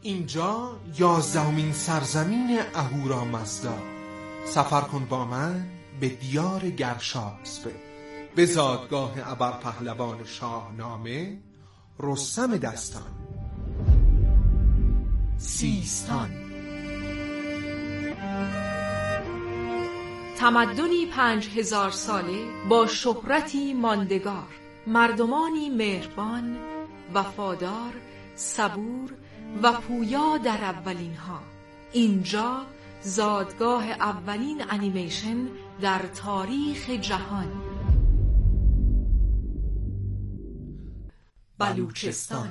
اینجا 11مین سرزمین اهورامزدا. سفر کن با من به دیار گرشاسب، به زادگاه ابرپهلوان شاهنامه رستم دستان. سیستان، تمدنی 5000 ساله با شهرتی ماندگار، مردمانی مهربان، وفادار، صبور و پویا در اولین ها. اینجا زادگاه اولین انیمیشن در تاریخ جهان. بلوچستان.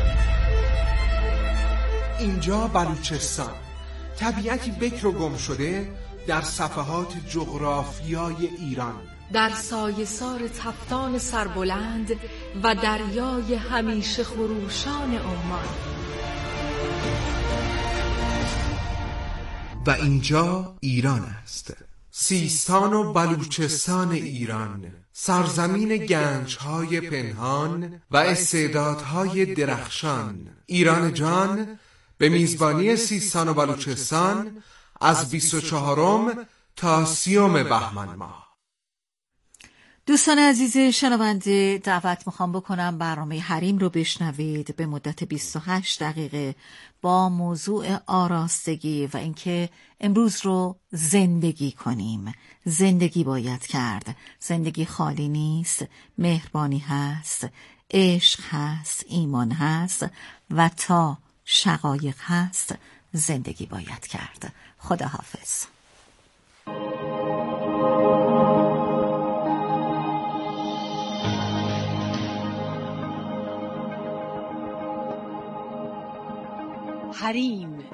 اینجا بلوچستان، طبیعتی بکر و گم شده در صفحات جغرافیای ایران، در سایه‌سار تفتان سربلند و دریای همیشه خروشان عمان. و اینجا ایران است، سیستان و بلوچستان ایران، سرزمین گنج‌های پنهان و استعدادهای درخشان. ایران جان به میزبانی سیستان و بلوچستان از 24 تا 30 بهمن ماه. دوستان عزیز شنونده، دعوت میخوام بکنم برنامه حریم رو بشنوید به مدت 28 دقیقه با موضوع آراستگی و اینکه امروز رو زندگی کنیم. زندگی باید کرد. زندگی خالی نیست، مهربانی هست، عشق هست، ایمان هست و تا شقایق هست زندگی باید کرد. خداحافظ. حریم،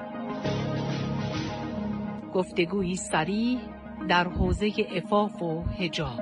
گفتگویی صریح در حوزه عفاف و حجاب.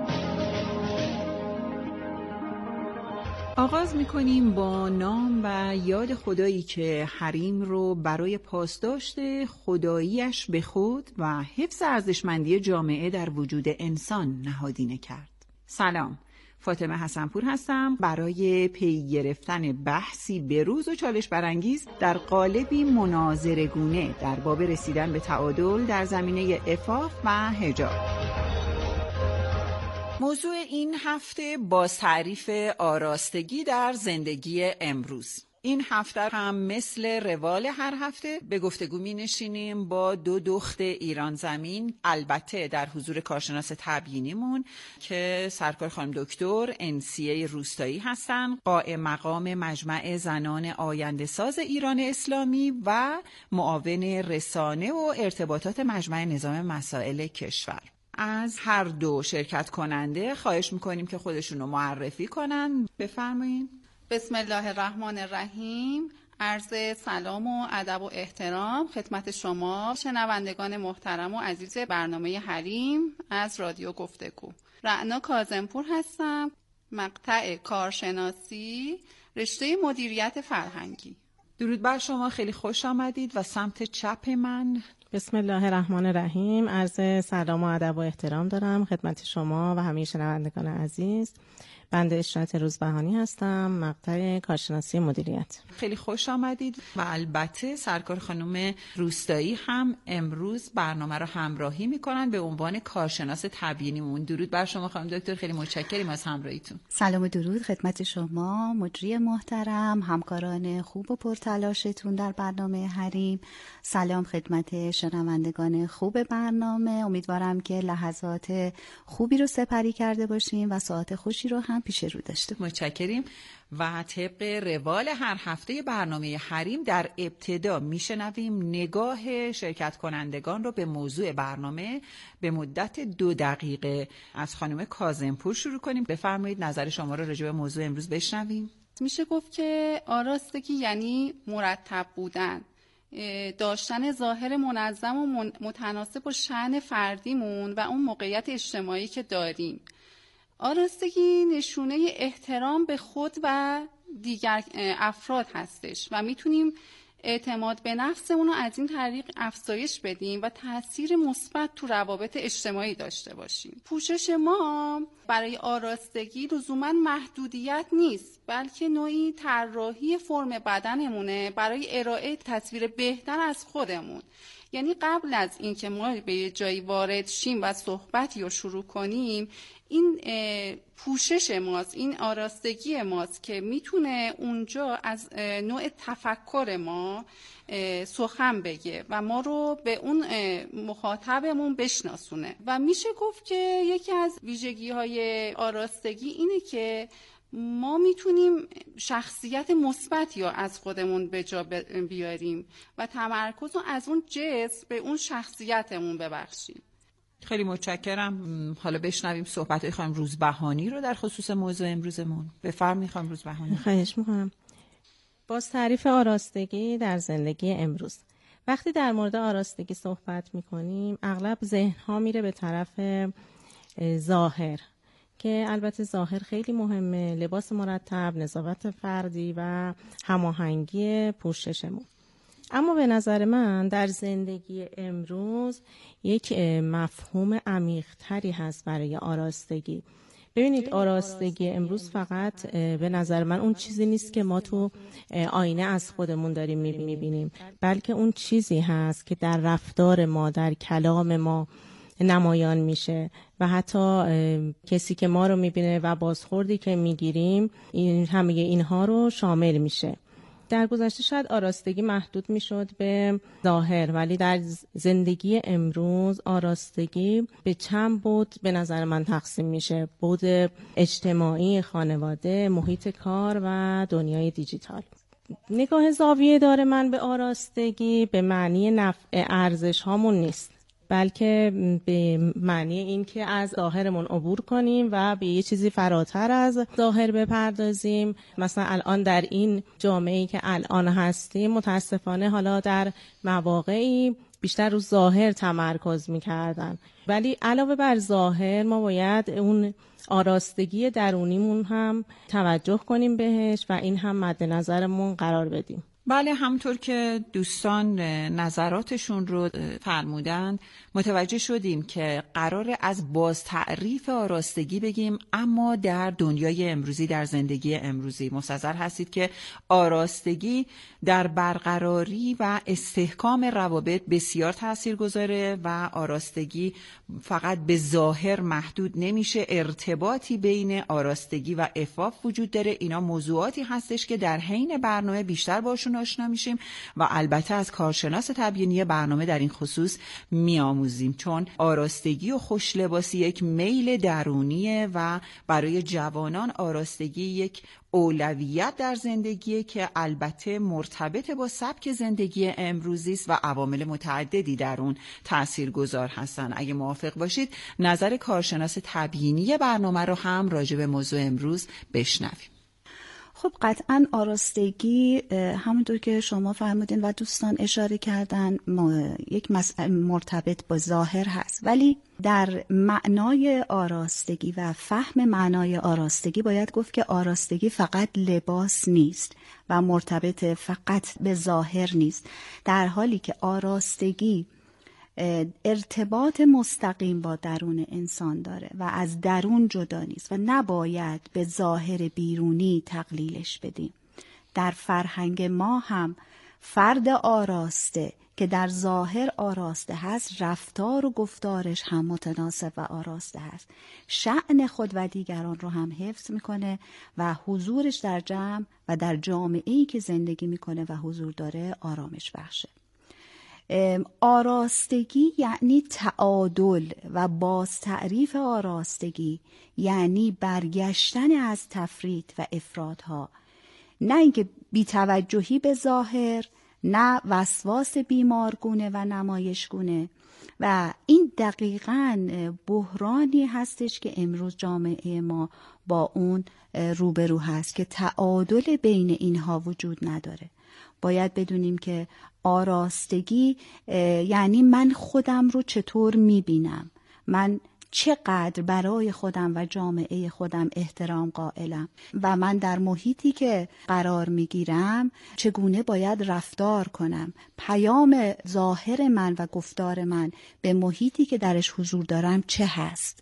آغاز می‌کنیم با نام و یاد خدایی که حریم رو برای پاسداشت خداییش به خود و حفظ ارزشمندی جامعه در وجود انسان نهادینه کرد. سلام، فاطمه حسنپور هستم برای پی گرفتن بحثی بروز و چالش برانگیز در قالبی مناظره‌گونه در باب رسیدن به تعادل در زمینه عفاف و حجاب. موضوع این هفته باز تعریف آراستگی در زندگی امروز. این هفته هم مثل روال هر هفته به گفتگو می نشینیم با دو دخت ایران زمین، البته در حضور کارشناس تبیینیمون که سرکار خانم دکتر انسیه روستایی هستن، قائم مقام مجمع زنان آینده ساز ایران اسلامی و معاون رسانه و ارتباطات مجمع نظام مسائل کشور. از هر دو شرکت کننده خواهش میکنیم که خودشون رو معرفی کنن. بفرمایید. بسم الله الرحمن الرحیم. عرض سلام و ادب و احترام خدمت شما شنوندگان محترم و عزیز برنامه حریم از رادیو گفتگو. رعنا کاظمپور هستم، مقطع کارشناسی، رشته مدیریت فرهنگی. درود بر شما، خیلی خوش آمدید. و سمت چپ من بسم الله الرحمن الرحیم. عرض سلام و ادب و احترام دارم خدمت شما و همه شنوندگان عزیز. بنده اشرت روزبهانی هستم، مقطع کارشناسی مدیریت. خیلی خوش آمدید. و البته سرکار خانم روستایی هم امروز برنامه رو همراهی میکنن به عنوان کارشناس تبیینیمون. درود بر شما خانم دکتر، خیلی متشکریم از همراهیتون. سلام و درود خدمت شما مجری محترم، همکاران خوب و پرتلاشتون در برنامه حریم. سلام خدمت شنوندگان خوب برنامه. امیدوارم که لحظات خوبی رو سپری کرده باشیم و ساعت خوشی رو هم پیش رو داشته. متشکریم. و طبق روال هر هفته برنامه حریم در ابتدا میشنویم نگاه شرکت کنندگان رو به موضوع برنامه به مدت 2 دقیقه. از خانم کاظمپور شروع کنیم. بفرمایید نظر شما رو راجع به موضوع امروز بشنویم. میشه گفت که آراستگی یعنی مرتب بودن، داشتن ظاهر منظم و متناسب با شأن فردیمون و اون موقعیت اجتماعی که داریم. آراستگی نشونه احترام به خود و دیگر افراد هستش و میتونیم اعتماد به نفسمون رو از این طریق افزایش بدیم و تاثیر مثبت تو روابط اجتماعی داشته باشیم. پوشش ما برای آراستگی لزوما محدودیت نیست، بلکه نوعی طراحی فرم بدنمونه برای ارائه تصویر بهتر از خودمون. یعنی قبل از اینکه ما به یه جایی وارد شیم و صحبتی رو شروع کنیم، این پوشش ماست، این آراستگی ماست که میتونه اونجا از نوع تفکر ما سخن بگه و ما رو به اون مخاطبمون بشناسونه. و میشه گفت که یکی از ویژگی‌های آراستگی اینه که ما میتونیم شخصیت مثبتی رو از خودمون به جا بیاریم و تمرکز رو از اون جسم به اون شخصیتمون ببخشیم. خیلی متشکرم. حالا بشنویم صحبت‌های خانم روزبهانی رو در خصوص موضوع امروزمون. بفرمایید خانم روزبهانی. خواهش می‌کنم. باز تعریف آراستگی در زندگی امروز. وقتی در مورد آراستگی صحبت می‌کنیم، اغلب ذهن‌ها میره به طرف ظاهر، که البته ظاهر خیلی مهمه، لباس مرتب، نظافت فردی و هماهنگی پوششمون. اما به نظر من در زندگی امروز یک مفهوم عمیق‌تری هست برای آراستگی. ببینید، آراستگی امروز فقط به نظر من اون چیزی نیست که ما تو آینه از خودمون داریم میبینیم، بلکه اون چیزی هست که در رفتار ما، در کلام ما نمایان میشه و حتی کسی که ما رو میبینه و بازخوردی که میگیریم همه اینها رو شامل میشه. در گذشته شاید آراستگی محدود میشد به ظاهر، ولی در زندگی امروز آراستگی به چند بعد به نظر من تقسیم میشه: بعد اجتماعی، خانواده، محیط کار و دنیای دیجیتال. نگاه زاویه داره من به آراستگی به معنی نفع ارزش هامون نیست، بلکه به معنی این که از ظاهرمون عبور کنیم و به یه چیزی فراتر از ظاهر بپردازیم. مثلا الان در این جامعه‌ای که الان هستیم، متاسفانه حالا در مواقعی بیشتر رو ظاهر تمرکز می‌کردن، ولی علاوه بر ظاهر ما باید اون آراستگی درونیمون هم توجه کنیم بهش و این هم مد نظرمون قرار بدیم. بله، همونطور که دوستان نظراتشون رو فرمودن، متوجه شدیم که قراره از باز تعریف آراستگی بگیم، اما در دنیای امروزی، در زندگی امروزی مستحضر هستید که آراستگی در برقراری و استحکام روابط بسیار تاثیرگذاره و آراستگی فقط به ظاهر محدود نمیشه. ارتباطی بین آراستگی و عفاف وجود داره. اینا موضوعاتی هستش که در حین برنامه بیشتر باشون آشنا میشیم و البته از کارشناس تبیینی برنامه در این خصوص میآموزیم، چون آراستگی و خوشلباسی یک میل درونیه و برای جوانان آراستگی یک اولویت در زندگی که البته مرتبط با سبک زندگی امروزی است و عوامل متعددی در اون تاثیرگذار هستن. اگه موافق باشید نظر کارشناس تبیینی برنامه رو هم راجع به موضوع امروز بشنویم. خب قطعا آراستگی همونطور که شما فرمودین و دوستان اشاره کردن یک مسئله مرتبط با ظاهر هست، ولی در معنای آراستگی و فهم معنای آراستگی باید گفت که آراستگی فقط لباس نیست و مرتبط فقط به ظاهر نیست، در حالی که آراستگی ارتباط مستقیم با درون انسان داره و از درون جدا نیست و نباید به ظاهر بیرونی تقلیلش بدیم. در فرهنگ ما هم فرد آراسته که در ظاهر آراسته هست، رفتار و گفتارش هم متناسب و آراسته هست، شأن خود و دیگران رو هم حفظ میکنه و حضورش در جمع و در جامعه‌ای که زندگی میکنه و حضور داره آرامش بخشه. آراستگی یعنی تعادل و باز تعریف آراستگی یعنی برگشتن از تفریط و افراط‌ها، نه اینکه بی‌توجهی به ظاهر، نه وسواس بیمارگونه و نمایشگونه. و این دقیقاً بحرانی هستش که امروز جامعه ما با اون روبرو هست که تعادل بین اینها وجود نداره. باید بدونیم که آراستگی یعنی من خودم رو چطور میبینم، من چقدر برای خودم و جامعه خودم احترام قائلم و من در محیطی که قرار میگیرم چگونه باید رفتار کنم. پیام ظاهر من و گفتار من به محیطی که درش حضور دارم چه هست؟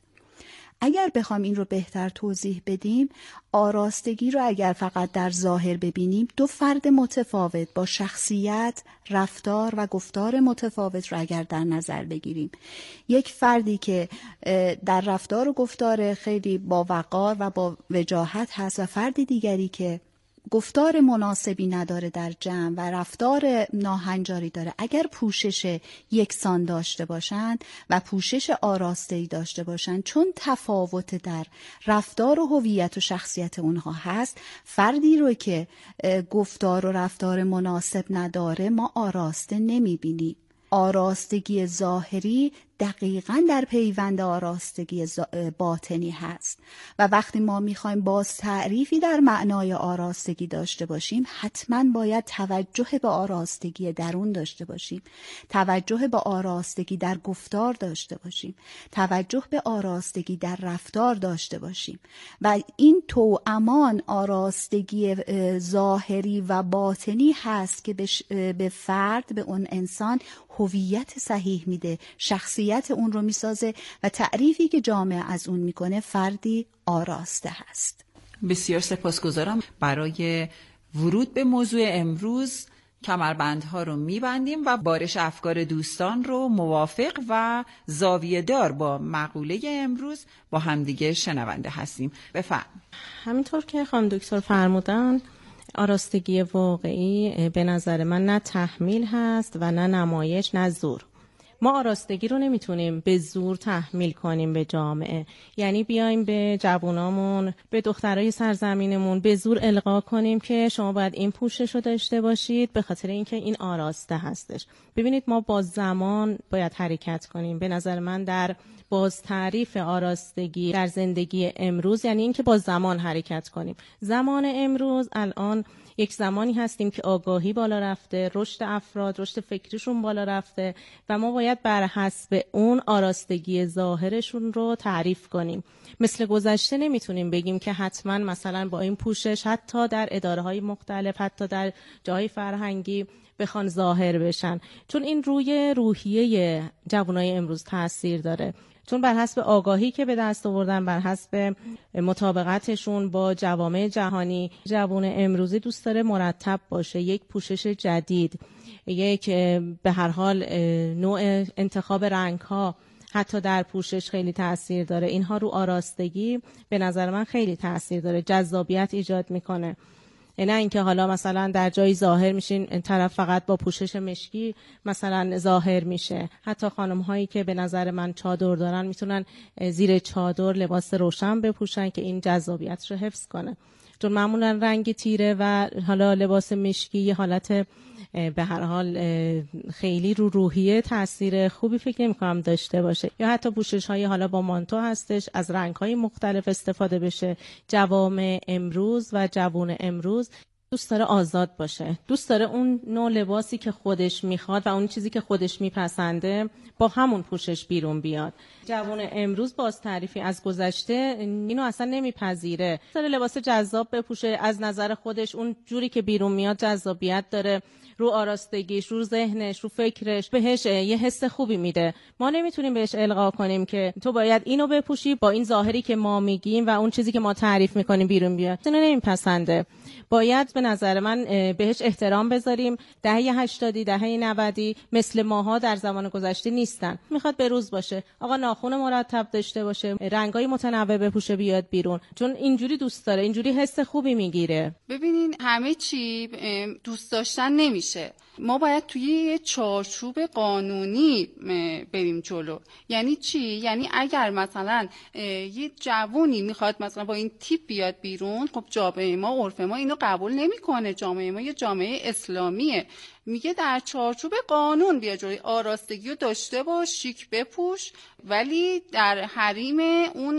اگر بخوام این رو بهتر توضیح بدیم، آراستگی رو اگر فقط در ظاهر ببینیم، دو فرد متفاوت با شخصیت، رفتار و گفتار متفاوت رو اگر در نظر بگیریم، یک فردی که در رفتار و گفتار خیلی با وقار و با وجاهت هست و فرد دیگری که گفتار مناسبی نداره در جمع و رفتار ناهنجاری داره، اگر پوشش یکسان داشته باشند و پوشش آراسته‌ای داشته باشند، چون تفاوت در رفتار و هویت و شخصیت اونها هست، فردی رو که گفتار و رفتار مناسب نداره ما آراسته نمیبینیم. آراستگی ظاهری دقیقاً در پیوند آراستگی باطنی هست و وقتی ما میخوایم باز تعریفی در معنای آراستگی داشته باشیم، حتماً باید توجه به آراستگی درون داشته باشیم، توجه به آراستگی در گفتار داشته باشیم، توجه به آراستگی در رفتار داشته باشیم و این توامان آراستگی ظاهری و باطنی هست که به فرد، به اون انسان هویت صحیح میده، شخصیت اون رو میسازه و تعریفی که جامعه از اون میکنه فردی آراسته هست. بسیار سپاسگزارم. برای ورود به موضوع امروز کمربندها رو میبندیم و بارش افکار دوستان رو موافق و زاویه دار با مقوله امروز با همدیگه شنونده هستیم. بفرمایید. همینطور که خانم دکتر فرمودن، آراستگی واقعی به نظر من نه تحمیل هست و نه نمایش، نه زور. ما آراستگی رو نمیتونیم به زور تحمیل کنیم به جامعه، یعنی بیایم به جوانامون، به دخترای سرزمینمون به زور القا کنیم که شما باید این پوشش رو داشته باشید به خاطر اینکه این آراسته هستش. ببینید ما با زمان باید حرکت کنیم. به نظر من در باز تعریف آراستگی در زندگی امروز یعنی اینکه با زمان حرکت کنیم. زمان امروز الان یک زمانی هستیم که آگاهی بالا رفته، رشد افراد، رشد فکریشون بالا رفته و ما باید بر حسب اون آراستگی ظاهرشون رو تعریف کنیم. مثل گذشته نمیتونیم بگیم که حتما مثلا با این پوشش حتی در اداره‌های مختلف، حتی در جای فرهنگی بخوان ظاهر بشن، چون این روی روحیه جوانای امروز تاثیر داره. چون بر حسب آگاهی که به دست آوردن، بر حسب مطابقتشون با جوامع جهانی، جوان امروزی دوست داره مرتب باشه، یک پوشش جدید، یک به هر حال نوع انتخاب رنگ‌ها حتی در پوشش خیلی تأثیر داره. اینها رو آراستگی به نظر من خیلی تأثیر داره، جذابیت ایجاد میکنه. نه اینکه حالا مثلا در جایی ظاهر میشین این طرف فقط با پوشش مشکی مثلا ظاهر میشه. حتی خانم هایی که به نظر من چادر دارن میتونن زیر چادر لباس روشن بپوشن که این جذابیت رو حفظ کنه، چون معمولا رنگ تیره و حالا لباس مشکی یه حالت به هر حال خیلی رو روحیه تاثیر خوبی فکر نمی‌کنم داشته باشه. یا حتی پوشش‌های حالا با مانتو هستش، از رنگ‌های مختلف استفاده بشه. جوامع امروز و جوان امروز دوست داره آزاد باشه، دوست داره اون نوع لباسی که خودش میخواد و اون چیزی که خودش میپسنده با همون پوشش بیرون بیاد. جوان امروز باز تعریفی از گذشته اینو اصلا نمیپذیره، داره لباس جذاب بپوشه، از نظر خودش اون جوری که بیرون میاد جذابیت داره، رو آراستگیش، رو ذهنش، رو فکرش بهش یه حس خوبی میده. ما نمیتونیم بهش القا کنیم که تو باید اینو بپوشی با این ظاهری که ما میگیم و اون چیزی که ما تعریف میکنیم بیرون بیاد. اینو نمیپسنده. باید به نظر من بهش احترام بذاریم. دهه 80، دهه 90 مثل ماها در زمان گذشته نیستن. میخواد به روز باشه، آقا ناخن مرتب داشته باشه، رنگای متنوع بپوشه بیاد بیرون، چون اینجوری دوست داره، اینجوری حس خوبی میگیره. ببینین همه چی دوست داشتن نمیشه. ما باید توی یه چارچوب قانونی بریم جلو. یعنی چی؟ یعنی اگر مثلا یه جوونی میخواد مثلا با این تیپ بیاد بیرون، خب جامعه ما، عرف ما اینو قبول نمیکنه. جامعه ما یه جامعه اسلامیه، میگه در چارچوب قانون بیا جلوی، آراستگی رو داشته باش، شیک بپوش، ولی در حریم اون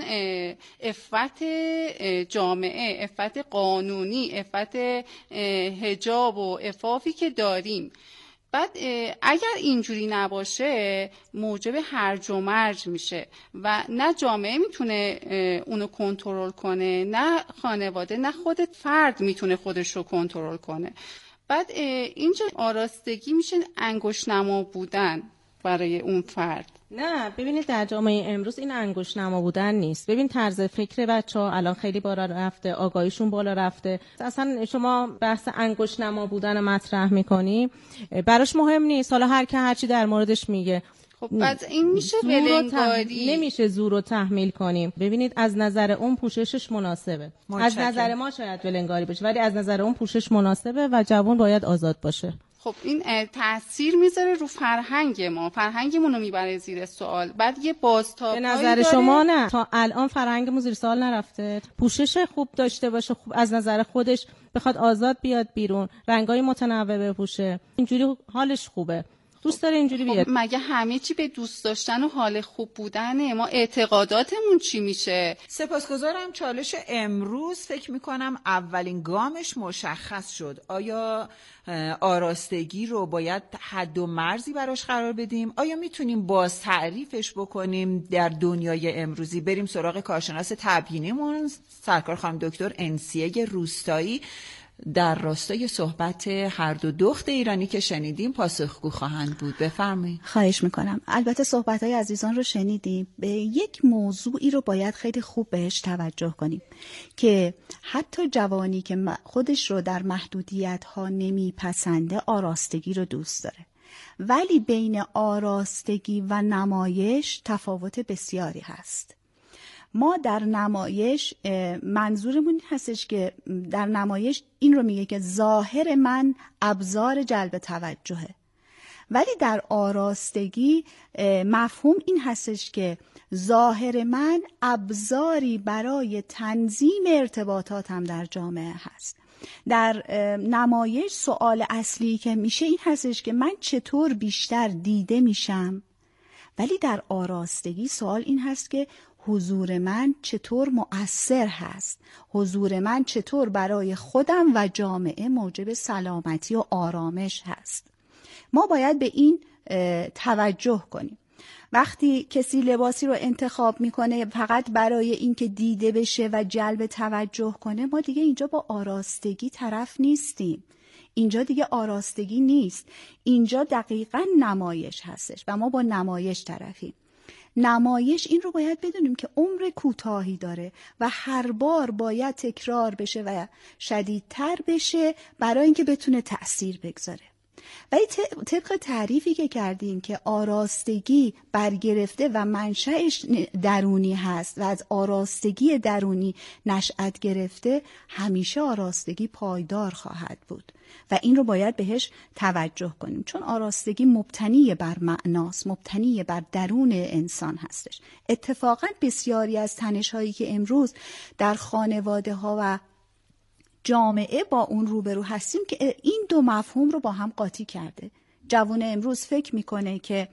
عفت جامعه، عفت قانونی، عفت حجاب و عفافی که داریم. بعد اگر اینجوری نباشه موجب هرج و مرج میشه و نه جامعه میتونه اونو کنترل کنه، نه خانواده، نه خود فرد میتونه خودش رو کنترل کنه. بعد اینجا آراستگی میشه انگشت نما بودن برای اون فرد. نه ببینید در جامعه امروز این انگشت نما بودن نیست. ببین طرز فکر بچه‌ها الان خیلی بالا رفته، آگاهیشون بالا رفته. اصلا شما بحث انگشت نما بودن مطرح می‌کنی براش مهم نیست، حالا هر کی هر چی در موردش میگه. خب بعد این میشه ولنگاری، نمیشه زور رو تحمیل کنیم. ببینید از نظر اون پوششش مناسبه، از نظر ما شاید ولنگاری باشه ولی از نظر اون پوشش مناسبه و جوان باید آزاد باشه. خب این تأثیر میذاره رو فرهنگ ما، فرهنگمون رو میبره زیر سوال. بعد یه بازتاب‌هایی به نظر شما نه تا الان فرهنگمون زیر سوال نرفته؟ پوشش خوب داشته باشه، خوب از نظر خودش بخواد آزاد بیاد بیرون، رنگای متنوع بپوشه، اینجوری حالش خوبه، دوست داره اینجوری بیاد. مگه همه چی به دوست داشتن و حال خوب بودنه؟ ما اعتقاداتمون چی میشه؟ سپاسگزارم. چالش امروز فکر میکنم اولین گامش مشخص شد. آیا آراستگی رو باید حد و مرزی براش قرار بدیم؟ آیا میتونیم باز تعریفش بکنیم در دنیای امروزی؟ بریم سراغ کارشناس تبیینیمون، سرکار خانم دکتر انسیه روستایی. در راستای صحبت هر دو دخت ایرانی که شنیدیم پاسخگو خواهند بود. بفرمایید. خواهش میکنم. البته صحبت‌های عزیزان رو شنیدیم. به یک موضوعی رو باید خیلی خوب بهش توجه کنیم که حتی جوانی که خودش رو در محدودیت‌ها نمیپسنده آراستگی رو دوست داره، ولی بین آراستگی و نمایش تفاوت بسیاری هست. ما در نمایش منظورمون این هستش که در نمایش این رو میگه که ظاهر من ابزار جلب توجهه، ولی در آراستگی مفهوم این هستش که ظاهر من ابزاری برای تنظیم ارتباطاتم در جامعه هست. در نمایش سوال اصلی که میشه این هستش که من چطور بیشتر دیده میشم، ولی در آراستگی سوال این هست که حضور من چطور مؤثر هست، حضور من چطور برای خودم و جامعه موجب سلامتی و آرامش هست. ما باید به این توجه کنیم. وقتی کسی لباسی رو انتخاب میکنه فقط برای اینکه دیده بشه و جلب توجه کنه، ما دیگه اینجا با آراستگی طرف نیستیم. اینجا دیگه آراستگی نیست، اینجا دقیقاً نمایش هستش و ما با نمایش طرفیم. نمایش این رو باید بدونیم که عمر کوتاهی داره و هر بار باید تکرار بشه و شدیدتر بشه برای اینکه بتونه تأثیر بگذاره. ولی طبق تعریفی که کردیم که آراستگی برگرفته و منشأش درونی هست و از آراستگی درونی نشأت گرفته، همیشه آراستگی پایدار خواهد بود و این رو باید بهش توجه کنیم، چون آراستگی مبتنی بر معناست، مبتنی بر درون انسان هستش. اتفاقا بسیاری از تنش‌هایی که امروز در خانواده ها و جامعه با اون روبرو هستیم که این دو مفهوم رو با هم قاطی کرده. جوان امروز فکر میکنه که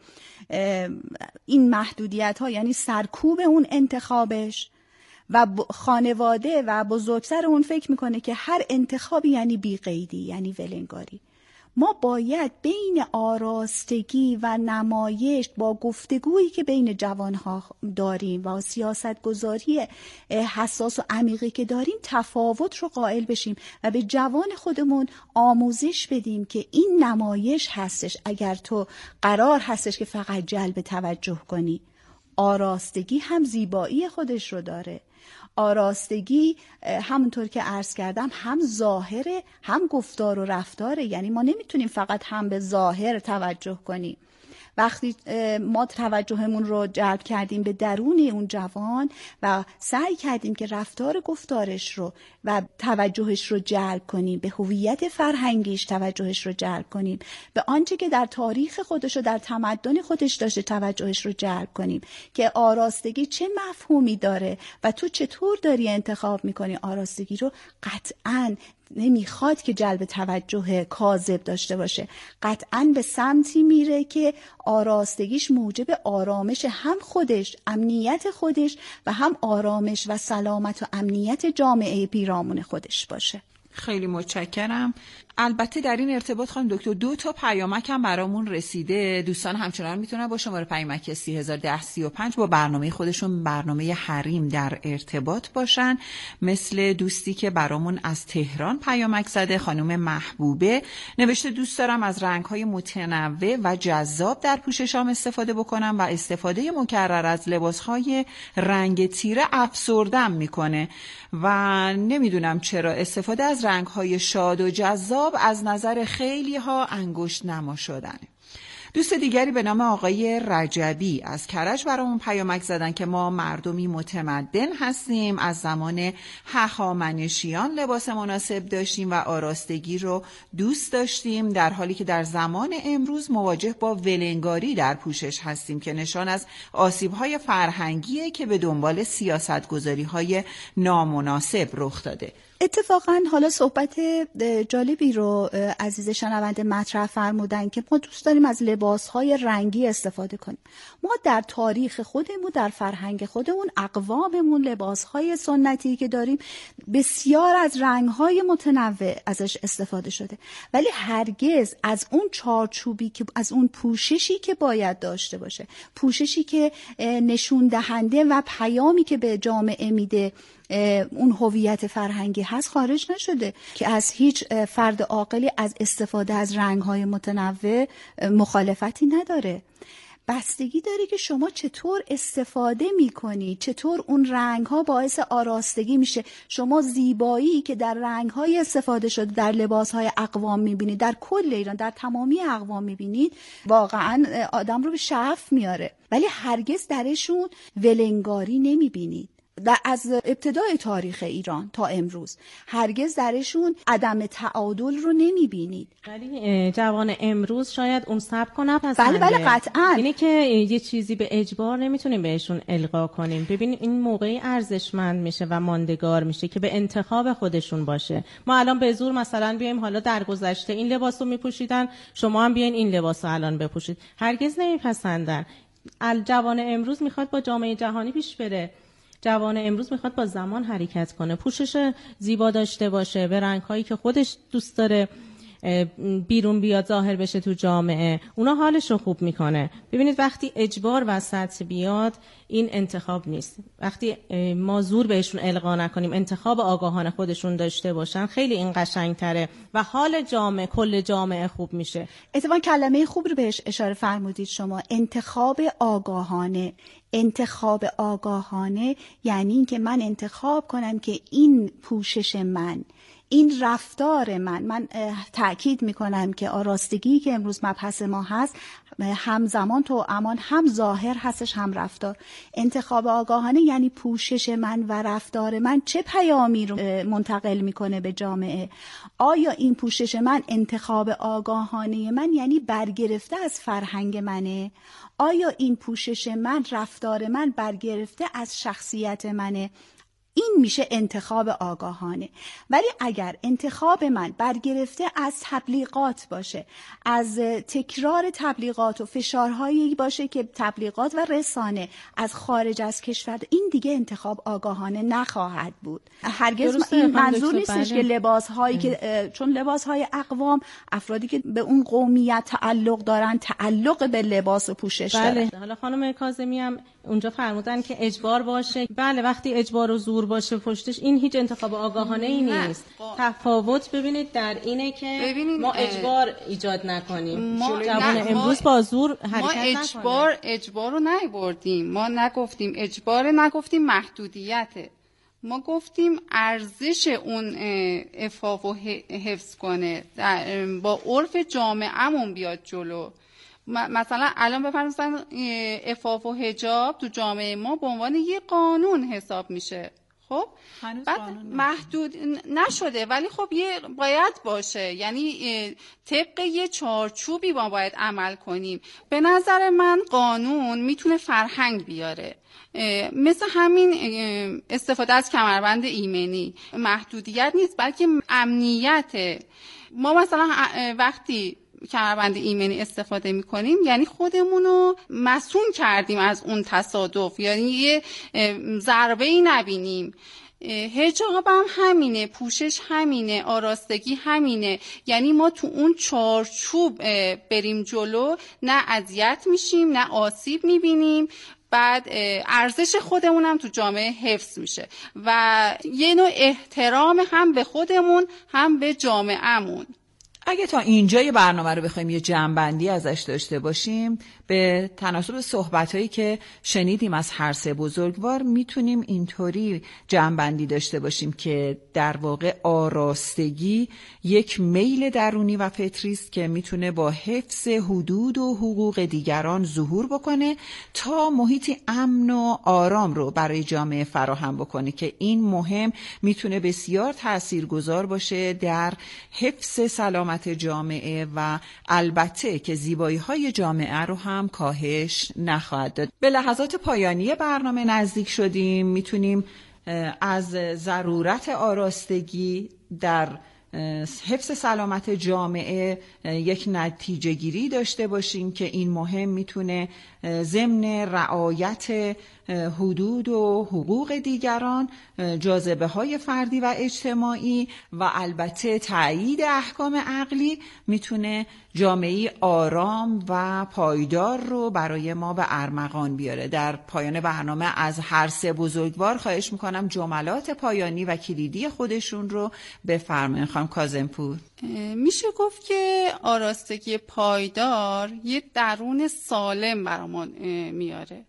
این محدودیت ها یعنی سرکوب اون انتخابش و خانواده و بزرگتر اون فکر میکنه که هر انتخابی یعنی بی‌قیدی، یعنی ولنگاری. ما باید بین آراستگی و نمایش با گفتگویی که بین جوانها داریم و سیاستگذاری حساس و عمیقی که داریم تفاوت رو قائل بشیم و به جوان خودمون آموزش بدیم که این نمایش هستش. اگر تو قرار هستش که فقط جلب توجه کنی، آراستگی هم زیبایی خودش رو داره. آراستگی همونطور که عرض کردم هم ظاهره هم گفتار و رفتاره، یعنی ما نمیتونیم فقط هم به ظاهر توجه کنیم. وقتی ما توجهمون رو جلب کردیم به درون اون جوان و سعی کردیم که رفتار گفتارش رو و توجهش رو جلب کنیم، به هویت فرهنگیش توجهش رو جلب کنیم، به آنچه که در تاریخ خودش و در تمدن خودش داشته توجهش رو جلب کنیم که آراستگی چه مفهومی داره و تو چطور داری انتخاب میکنی آراستگی رو، قطعاً نمیخواد که جلب توجه کاذب داشته باشه. قطعاً به سمتی میره که آراستگیش موجب آرامش هم خودش، امنیت خودش و هم آرامش و سلامت و امنیت جامعه پیرامون خودش باشه. خیلی متشکرم. البته در این ارتباط خانم دکتر 2 تا پیامک هم برامون رسیده. دوستان همچنان میتونن با شماره پیامک 301035 با برنامه خودشون، برنامه حریم، در ارتباط باشن. مثل دوستی که برامون از تهران پیامک زده، خانم محبوبه، نوشته دوست دارم از رنگ‌های متنوع و جذاب در پوششام استفاده بکنم و استفاده مکرر از لباس‌های رنگ تیره افسردم میکنه و نمیدونم چرا استفاده از رنگ‌های شاد و جذاب از نظر خیلی ها انگشت نما شدنه. دوست دیگری به نام آقای رجبی از کرج برامون پیامک زدن که ما مردمی متمدن هستیم، از زمان هخامنشیان لباس مناسب داشتیم و آراستگی رو دوست داشتیم، در حالی که در زمان امروز مواجه با ولنگاری در پوشش هستیم که نشان از آسیب‌های فرهنگیه که به دنبال سیاست‌گذاری‌های نامناسب رخ داده. اتفاقا حالا صحبت جالبی رو عزیز شنونده مطرح فرمودن که ما دوست داریم از لباسهای رنگی استفاده کنیم. ما در تاریخ خودمون، در فرهنگ خودمون، اقواممون، لباسهای سنتی که داریم بسیار از رنگهای متنوع ازش استفاده شده، ولی هرگز از اون چارچوبی که از اون پوششی که باید داشته باشه، پوششی که نشون دهنده و پیامی که به جامعه میده اون هویت فرهنگی هست خارج نشده، که از هیچ فرد عاقلی از استفاده از رنگ‌های متنوع مخالفتی نداره. بستگی داره که شما چطور استفاده میکنی، چطور اون رنگ‌ها باعث آراستگی میشه. شما زیبایی که در رنگ‌های استفاده شده در لباس‌های اقوام میبینید، در کل ایران، در تمامی اقوام میبینید، واقعاً آدم رو به شعف میاره، ولی هرگز درشون ولنگاری نمیبینید. از ابتدای تاریخ ایران تا امروز هرگز درشون عدم تعادل رو نمیبینید. ولی جوان امروز شاید اون سبک رو نپسنده. بله قطعاً. اینه که یه چیزی به اجبار نمیتونیم بهشون القا کنیم. ببین این موقعی ارزشمند میشه و ماندگار میشه که به انتخاب خودشون باشه. ما الان به زور مثلا بیایم حالا در گذشته این لباسو میپوشیدن، شما هم بیاین این لباسو الان بپوشید، هرگز نمیپسندن. جوان امروز میخواد با جامعه جهانی پیش بره. جوان امروز میخواد با زمان حرکت کنه، پوشش زیبا داشته باشه، به رنگ‌هایی که خودش دوست داره بیرون بیاد، ظاهر بشه تو جامعه، اونا حالش رو خوب میکنه. ببینید وقتی اجبار وسط بیاد این انتخاب نیست. وقتی ما زور بهشون القا نکنیم، انتخاب آگاهانه خودشون داشته باشن، خیلی این قشنگتره و حال جامعه، کل جامعه خوب میشه. اتفاقا کلمه خوب رو بهش اشاره فرمودید شما، انتخاب آگاهانه. انتخاب آگاهانه یعنی این که من انتخاب کنم که این پوشش من، این رفتار من تأکید میکنم که آراستگی که امروز مبحث ما هست همزمان تو امان هم ظاهر هستش هم رفتار. انتخاب آگاهانه یعنی پوشش من و رفتار من چه پیامی رو منتقل میکنه به جامعه. آیا این پوشش من، انتخاب آگاهانه من یعنی برگرفته از فرهنگ منه؟ آیا این پوشش من، رفتار من برگرفته از شخصیت منه؟ این میشه انتخاب آگاهانه. ولی اگر انتخاب من برگرفته از تبلیغات باشه، از تکرار تبلیغات و فشارهایی باشه که تبلیغات و رسانه از خارج از کشور، این دیگه انتخاب آگاهانه نخواهد بود. هرگز این منظور نیستش که لباسهایی که چون لباسهای اقوام، افرادی که به اون قومیت تعلق دارن، تعلق به لباس و پوشش دارن. حالا خانم کاظمی هم اونجا فرمودن که اجبار باشه. بله، وقتی اجبار و زور باشه پشتش، این هیچ انتخاب آگاهانه ای نیست. تفاوت ببینید در اینه که ما اجبار ایجاد نکنیم. جوان امروز با زور حرکت نکنه. ما اجبار رو نبردیم. ما نگفتیم اجبار، نگفتیم محدودیته. ما گفتیم ارزش اون عفاف و حفظ کنه، با عرف جامعه‌مون بیاد جلو. مثلا الان بفرمایید عفاف و حجاب تو جامعه ما به عنوان یه قانون حساب میشه. خب بعد محدود نشده، ولی خب یه باید باشه، یعنی طبق یه چارچوبی ما باید عمل کنیم. به نظر من قانون میتونه فرهنگ بیاره، مثل همین استفاده از کمربند ایمنی محدودیت نیست بلکه امنیته. ما مثلا وقتی کمربند ایمنی استفاده میکنیم یعنی خودمونو مصون کردیم از اون تصادف، یعنی یه ضربه‌ای نبینیم. حجاب هم همینه، پوشش همینه، آراستگی همینه. یعنی ما تو اون چارچوب بریم جلو، نه اذیت میشیم نه آسیب میبینیم، بعد ارزش خودمون هم تو جامعه حفظ میشه و یه نوع احترام هم به خودمون هم به جامعهمون. اگه تا اینجای برنامه رو بخوایم یه جمع‌بندی ازش داشته باشیم، به تناسب صحبت‌هایی که شنیدیم از هر سه بزرگوار میتونیم اینطوری جمع‌بندی داشته باشیم که در واقع آراستگی یک میل درونی و فطری است که میتونه با حفظ حدود و حقوق دیگران ظهور بکنه تا محیطی امن و آرام رو برای جامعه فراهم بکنه که این مهم میتونه بسیار تاثیرگذار باشه در حفظ سلامت جامعه و البته که زیبایی‌های جامعه رو هم کاهش نخواهد داد. به لحظات پایانی برنامه نزدیک شدیم. میتونیم از ضرورت آراستگی در حفظ سلامت جامعه یک نتیجه گیری داشته باشیم که این مهم میتونه ضمن رعایت حدود و حقوق دیگران، جاذبه های فردی و اجتماعی و البته تأیید احکام عقلی میتونه جامعه آرام و پایدار رو برای ما به ارمغان بیاره. در پایان برنامه از هر سه بزرگوار خواهش میکنم جملات پایانی و کلیدی خودشون رو بفرمایید. خانم کاظم‌پور. میشه گفت که آراستگی پایدار یه درون سالم برامون میاره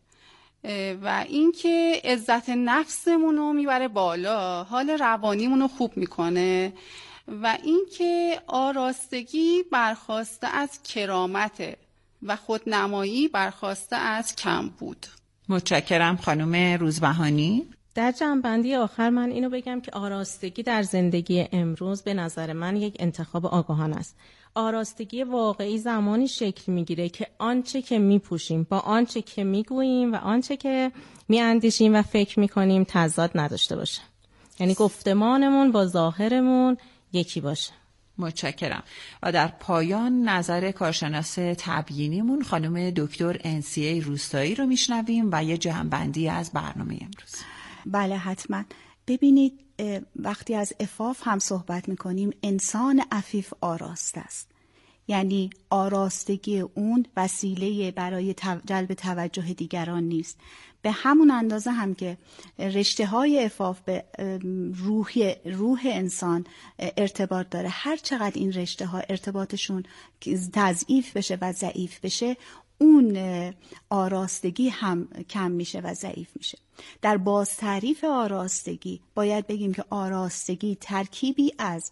و اینکه عزت نفسمون رو میبره بالا، حال روانیمون رو خوب میکنه و اینکه آراستگی برخواسته از کرامته و خودنمایی برخواسته از کمبود. متشکرم خانم روزبهانی. در جمع‌بندی آخر من اینو بگم که آراستگی در زندگی امروز به نظر من یک انتخاب آگاهانه است. آراستگی واقعی زمانی شکل میگیره که آنچه که میپوشیم با آنچه که میگوییم و آنچه که میاندیشیم و فکر میکنیم تضاد نداشته باشه. یعنی گفتمانمون با ظاهرمون یکی باشه. متشکرم. و در پایان نظر کارشناس تبیینیمون خانم دکتر انسیه روستایی رو میشنویم و یه جمع‌بندی از برنامه امروز. بله حتما. ببینید وقتی از عفاف هم صحبت میکنیم، انسان عفیف آراسته است. یعنی آراستگی اون وسیله برای جلب توجه دیگران نیست. به همون اندازه هم که رشته های عفاف به روح انسان ارتباط داره، هر چقدر این رشته ها ارتباطشون تضعیف بشه و ضعیف بشه، اون آراستگی هم کم میشه و ضعیف میشه. در باز تعریف آراستگی باید بگیم که آراستگی ترکیبی از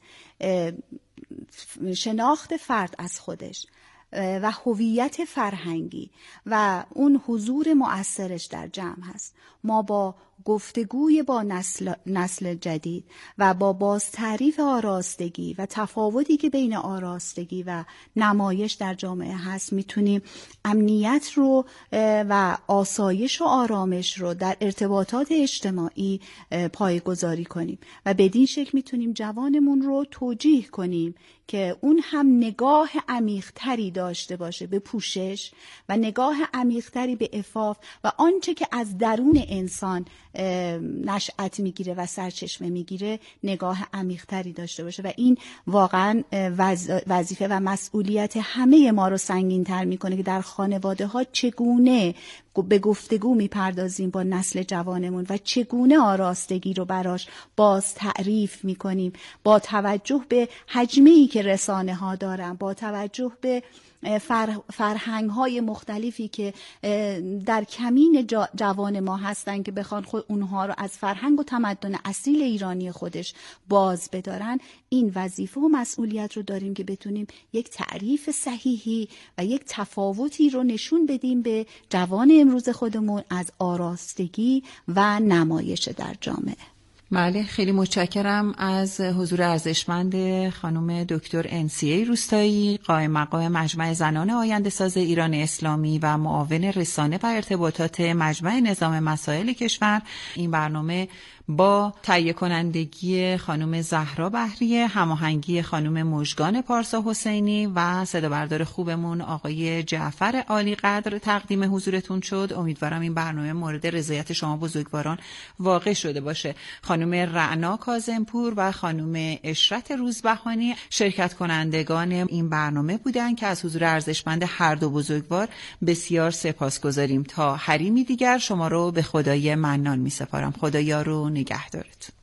شناخت فرد از خودش و هویت فرهنگی و اون حضور مؤثرش در جمع هست. ما با گفتگوی با نسل جدید و با باز تعریف آراستگی و تفاوتی که بین آراستگی و نمایش در جامعه هست میتونیم امنیت رو و آسایش و آرامش رو در ارتباطات اجتماعی پایه‌گذاری کنیم و بدین شکل میتونیم جوانمون رو توجیه کنیم که اون هم نگاه عمیق‌تری داشته باشه به پوشش و نگاه عمیق‌تری به عفاف و آنچه که از درون انسان نشأت میگیره و سرچشمه میگیره نگاه عمیق‌تری داشته باشه و این واقعا وظیفه و مسئولیت همه ما رو سنگین‌تر میکنه که در خانواده‌ها چگونه به گفتگو میپردازیم با نسل جوانمون و چگونه آراستگی رو براش باز تعریف میکنیم با توجه به حجمه‌ای که رسانه ها دارن، با توجه به فرهنگ های مختلفی که در کمین جوان ما هستن که بخوان خود اونها رو از فرهنگ و تمدن اصیل ایرانی خودش باز بدارن. این وظیفه و مسئولیت رو داریم که بتونیم یک تعریف صحیحی و یک تفاوتی رو نشون بدیم به جوان امروز خودمون از آراستگی و نمایش در جامعه. بله، خیلی متشکرم از حضور ارزشمند خانم دکتر انسیه روستایی، قائم مقام مجمع زنان آینده ساز ایران اسلامی و معاون رسانه و ارتباطات مجمع نظام مسائل کشور. این برنامه با تهیه کنندگی خانم زهرا بحریه، هماهنگی خانم مژگان پارسا حسینی و صدا بردار خوبمون آقای جعفر عالی قدر تقدیم حضورتون شد. امیدوارم این برنامه مورد رضایت شما بزرگواران واقع شده باشه. خانم رعنا کاظمپور و خانم اشرت روزبهانی شرکت کنندگان این برنامه بودن که از حضور ارزشمند هر دو بزرگوار بسیار سپاسگزاریم. تا حریمی دیگر شما رو به خدای منان می سپارم. خدایا رو نگهدارتون.